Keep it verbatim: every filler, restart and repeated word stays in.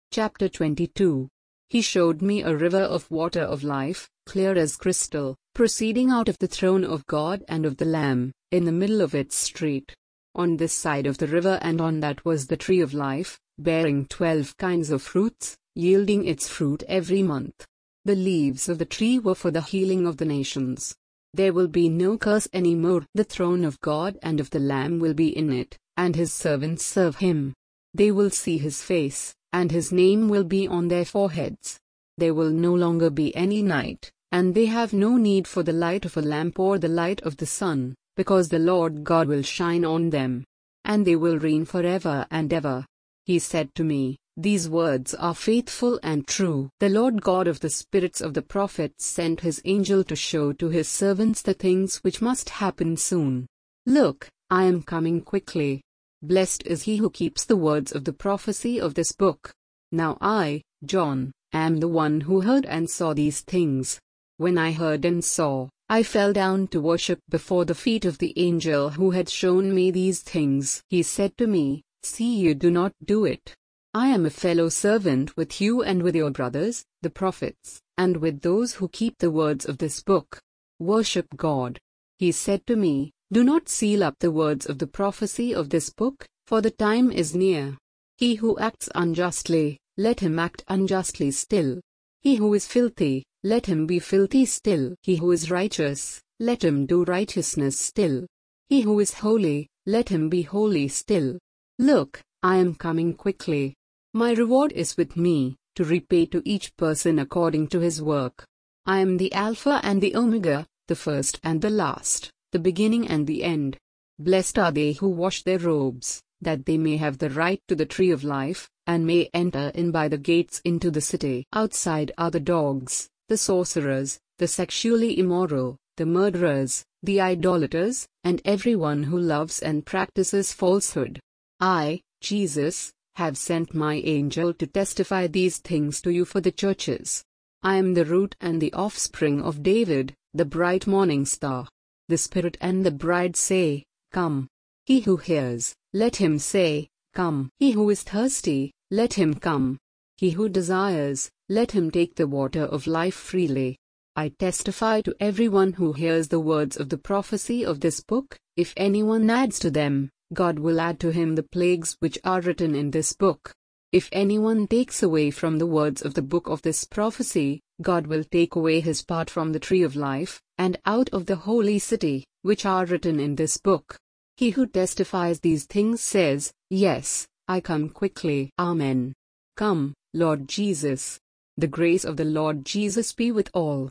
Chapter twenty-two. He showed me a river of water of life, clear as crystal, proceeding out of the throne of God and of the Lamb, in the middle of its street. On this side of the river and on that was the tree of life, bearing twelve kinds of fruits, yielding its fruit every month. The leaves of the tree were for the healing of the nations. There will be no curse any more. The throne of God and of the Lamb will be in it, and his servants serve him. They will see his face, and his name will be on their foreheads. There will no longer be any night, and they have no need for the light of a lamp or the light of the sun, because the Lord God will shine on them. And they will reign forever and ever. He said to me, "These words are faithful and true." The Lord God of the spirits of the prophets sent his angel to show to his servants the things which must happen soon. Look, I am coming quickly. Blessed is he who keeps the words of the prophecy of this book. Now I, John, am the one who heard and saw these things. When I heard and saw, I fell down to worship before the feet of the angel who had shown me these things. He said to me, "See, you do not do it. I am a fellow servant with you and with your brothers, the prophets, and with those who keep the words of this book. Worship God." He said to me, "Do not seal up the words of the prophecy of this book, for the time is near. He who acts unjustly, let him act unjustly still. He who is filthy, let him be filthy still. He who is righteous, let him do righteousness still. He who is holy, let him be holy still. Look, I am coming quickly. My reward is with me, to repay to each person according to his work. I am the Alpha and the Omega, the first and the last, the beginning and the end. Blessed are they who wash their robes, that they may have the right to the tree of life, and may enter in by the gates into the city. Outside are the dogs, the sorcerers, the sexually immoral, the murderers, the idolaters, and everyone who loves and practices falsehood. I, Jesus, have sent my angel to testify these things to you for the churches. I am the root and the offspring of David, the bright morning star. The Spirit and the bride say, "Come." He who hears, let him say, "Come." He who is thirsty, let him come. He who desires, let him take the water of life freely. I testify to everyone who hears the words of the prophecy of this book, if anyone adds to them, God will add to him the plagues which are written in this book. If anyone takes away from the words of the book of this prophecy, God will take away his part from the tree of life, and out of the holy city, which are written in this book. He who testifies these things says, "Yes, I come quickly." Amen. Come, Lord Jesus. The grace of the Lord Jesus be with all.